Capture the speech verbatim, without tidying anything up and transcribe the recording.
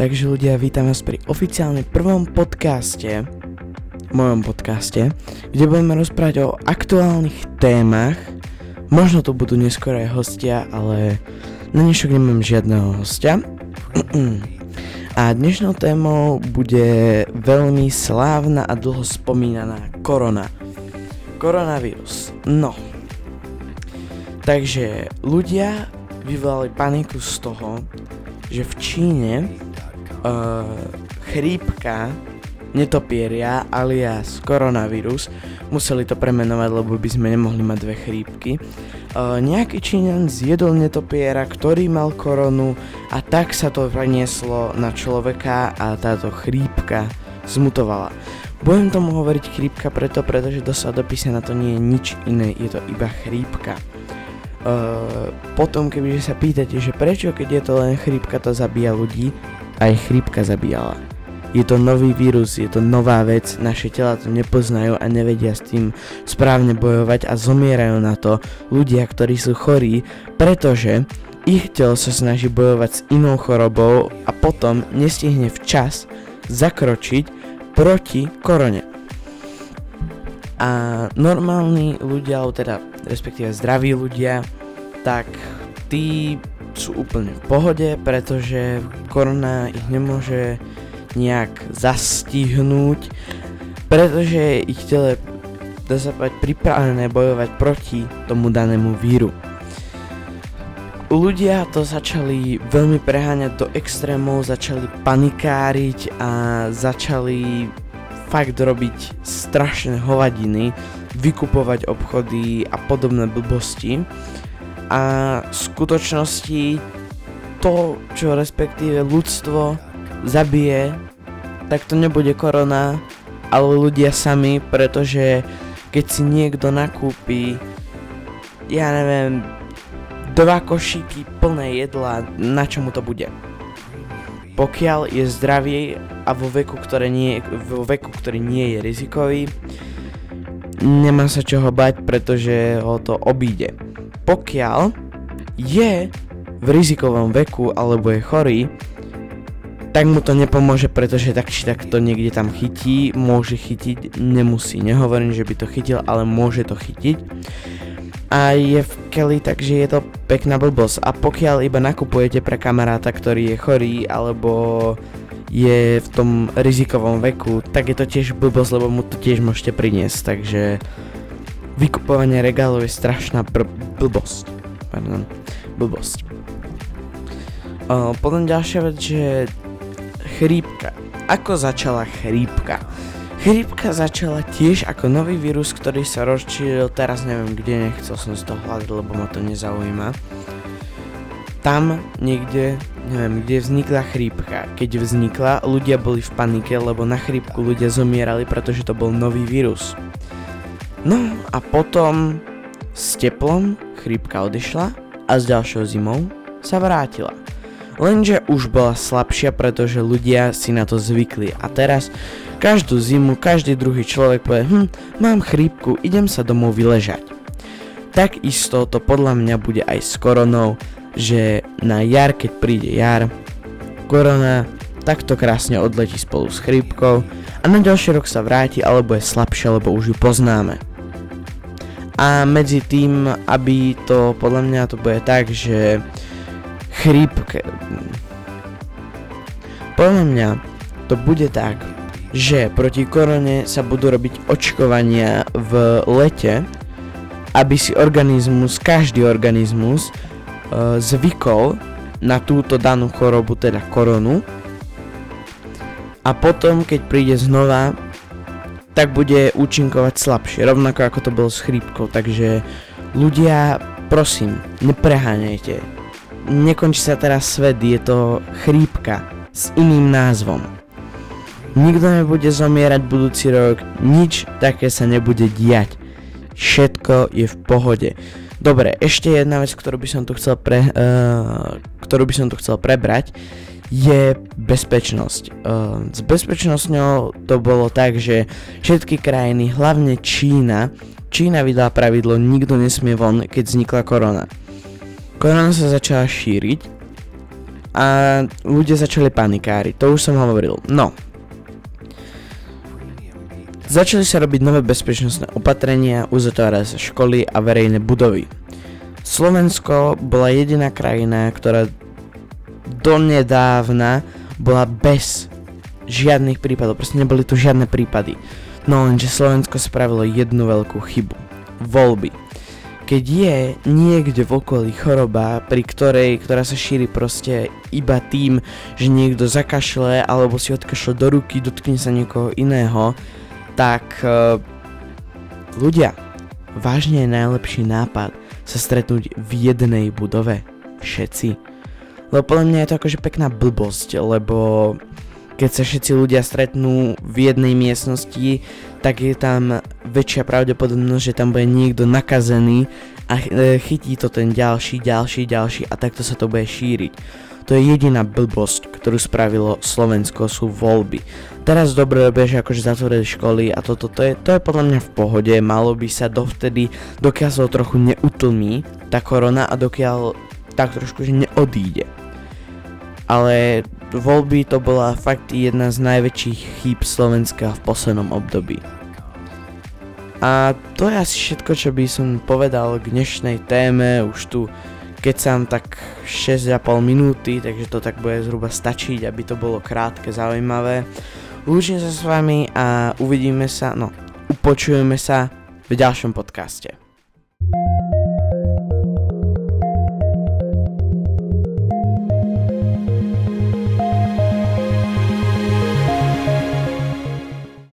takže ľudia, vítam vás pri oficiálne prvom podcaste, mojom podcaste, kde budeme rozprávať o aktuálnych témach. Možno to budú neskôr aj hostia, ale na dnešok nemám žiadneho hostia. A dnešnou témou bude veľmi slávna a dlho spomínaná korona. Koronavírus. No. Takže ľudia vyvolali paniku z toho, že v Číne uh, chrípka netopieria alias koronavírus, museli to premenovať, lebo by sme nemohli mať dve chrípky. Uh, nejaký Číňan zjedol netopiera, ktorý mal koronu a tak sa to prenieslo na človeka a táto chrípka zmutovala. Budem tomu hovoriť chrípka preto, pretože do dopise na to nie je nič iné, je to iba chrípka. Uh, potom kebyže sa pýtate, že prečo keď je to len chrípka to zabíja ľudí, aj chrípka zabíjala. Je to nový vírus, je to nová vec, naše tela to nepoznajú a nevedia s tým správne bojovať a zomierajú na to ľudia, ktorí sú chorí, pretože ich telo sa snaží bojovať s inou chorobou a potom nestihne včas zakročiť proti korone. A normálni ľudia, alebo teda respektíve zdraví ľudia, tak tí sú úplne v pohode, pretože korona ich nemôže nejak zastihnúť, pretože ich telo je, dá sa povedať, pripravené bojovať proti tomu danému víru. Ľudia to začali veľmi preháňať do extrémov, začali panikáriť a začali fakt robiť strašné hovadiny, vykupovať obchody a podobné blbosti. A v skutočnosti to, čo respektíve ľudstvo zabije, tak to nebude korona, ale ľudia sami, pretože keď si niekto nakúpi, ja neviem, dva košíky plné jedla, na čomu to bude? Pokiaľ je zdravý a vo veku, ktoré nie, vo veku, ktorý nie je rizikový, nemá sa čoho bať, pretože ho to obíde. Pokiaľ je v rizikovom veku alebo je chorý, tak mu to nepomôže, pretože tak či tak to niekde tam chytí, môže chytiť, nemusí. Nehovorím, že by to chytil, ale môže to chytiť. A je v keli, takže je to pekná blbosť. A pokiaľ iba nakupujete pre kamaráta, ktorý je chorý alebo je v tom rizikovom veku, tak je to tiež blbosť, lebo mu to tiež môžete priniesť. Takže vykupovanie regálov je strašná br- blbosť. Pardon, blbosť. Uh, potom ďalšia vec, že chrípka. Ako začala chrípka? Chrípka začala tiež ako nový vírus, ktorý sa rozšíril, teraz neviem kde, nechcel som si to hľadať, lebo ma to nezaujíma. Tam niekde, neviem, kde vznikla chrípka. Keď vznikla, ľudia boli v panike, lebo na chrípku ľudia zomierali, pretože to bol nový vírus. No a potom s teplom chrípka odišla a s ďalšou zimou sa vrátila. Lenže už bola slabšia, pretože ľudia si na to zvykli a teraz každú zimu, každý druhý človek povie, hm, mám chrípku, idem sa domov vyležať. Takisto to podľa mňa bude aj s koronou, že na jar, keď príde jar, korona takto krásne odletí spolu s chrípkou a na ďalší rok sa vráti, alebo je slabšia, lebo už ju poznáme. A medzi tým, aby to, podľa mňa to bude tak, že chrípke... Podľa mňa to bude tak, že proti korone sa budú robiť očkovania v lete, aby si organizmus, každý organizmus e, zvykol na túto danú chorobu, teda koronu. A potom, keď príde znova, tak bude účinkovať slabšie, rovnako ako to bolo s chrípkou. Takže ľudia, prosím, nepreháňajte. Nekončí sa teraz svet, je to chrípka s iným názvom. Nikto nebude zomierať budúci rok, nič také sa nebude diať. Všetko je v pohode. Dobre, ešte jedna vec, ktorú by som tu chcel pre, uh, ktorú by som tu chcel prebrať, je bezpečnosť. Uh, s bezpečnosťou to bolo tak, že všetky krajiny, hlavne Čína, Čína vydala pravidlo, nikto nesmie von, keď vznikla korona. Korona sa začala šíriť a ľudia začali panikáriť, to už som hovoril. No, začali sa robiť nové bezpečnostné opatrenia, uzatvárali sa školy a verejné budovy. Slovensko bola jediná krajina, ktorá donedávna bola bez žiadnych prípadov, proste neboli tu žiadne prípady. No lenže Slovensko spravilo jednu veľkú chybu. Voľby. Keď je niekde v okolí choroba, pri ktorej, ktorá sa šíri proste iba tým, že niekto zakašle alebo si odkašle do ruky, dotkne sa niekoho iného, tak uh, ľudia, vážne je najlepší nápad sa stretnúť v jednej budove. Všetci. Lebo podľa mňa je to akože pekná blbosť, lebo keď sa všetci ľudia stretnú v jednej miestnosti, tak je tam väčšia pravdepodobnosť, že tam bude niekto nakazený a chytí to ten ďalší, ďalší, ďalší a takto sa to bude šíriť. To je jediná blbosť, ktorú spravilo Slovensko, sú voľby. Teraz dobre robia, že akože zatvorili školy a toto, to je, to je podľa mňa v pohode, malo by sa dovtedy, dokiaľ sa to trochu neutlmí, tá korona a dokiaľ tak trošku, že neodíde. Ale voľby to bola fakt jedna z najväčších chýb Slovenska v poslednom období. A to je asi všetko, čo by som povedal k dnešnej téme, už tu kecam tak šesť a pol minúty, takže to tak bude zhruba stačiť, aby to bolo krátke, zaujímavé. Lúčim sa s vami a uvidíme sa, no, upočujeme sa v ďalšom podcaste.